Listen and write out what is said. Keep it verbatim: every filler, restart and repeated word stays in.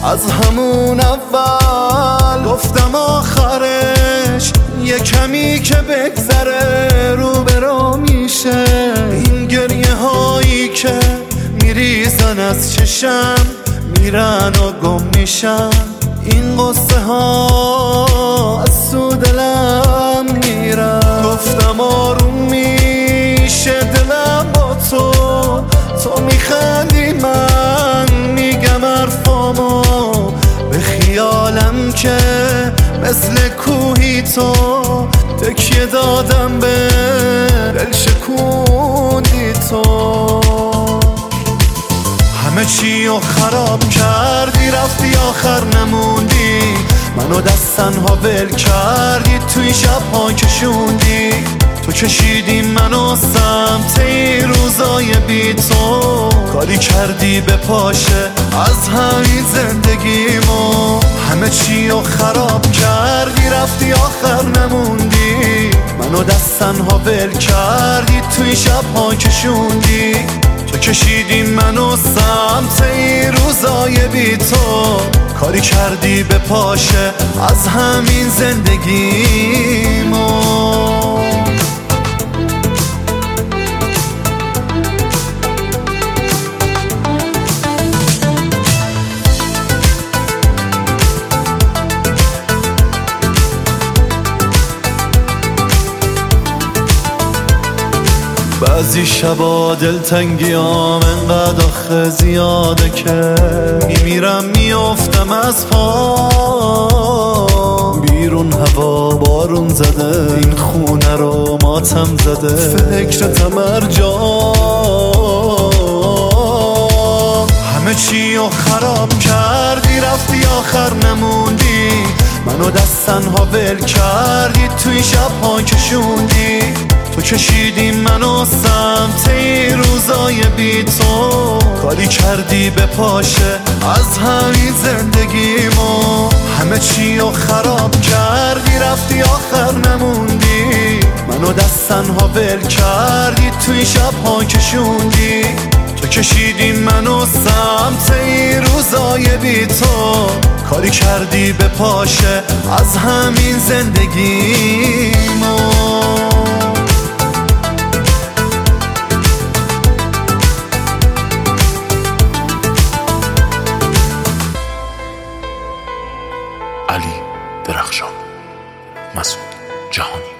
از همون اول گفتم آخرش یه کمی که بگذره رو برا میشه. این گریه هایی که میریزن از چشم میرن و گم میشن، این قصه ها از تو دلم میرن. گفتم آروم میشه دلم با تو، تو میخندی من میگم حرفامو، به خیالم که مثل کوهی تو تکیه دادم به دل شکوندی تو. همه چی رو خراب کردی رفتی آخر نموندی، منو دست تنها ول کردی توی شب‌ها کشوندی. تو کشیدی منو سمت این روزای بی تو، کاری کردی به پاشه از همین زندگیمو. همه چی رو خراب کردی رفتی آخر نموندی، منو دست تنها ول کردی توی شب‌ها کشوندی. تو کشیدی منو سمت این روزای بی تو، کاری کردی به پاشه از همین زندگیمو. بعضی شبا دلتنگیام انقدر آخه زیاده که میمیرم میافتم از پا. بیرون هوا بارون زده این خونه رو ماتم زده، فکرتم هر جا. همه چی رو خراب کردی رفتی آخر نموندی، منو دست تنها ول کردی توی شب‌ها کشوندی. تو کشیدی منو سمت این روزای بی تو، کاری کردی به پاشه از همین زندگیمو. همه چی رو خراب کردی رفتی آخر نموندی، منو دست تنها ول کردی توی شب‌ها کشوندی. تو کشیدی منو سمت این روزای بی تو، کاری کردی به پاشه از همین زندگیمو. علی درخشان، مسعود جهانی.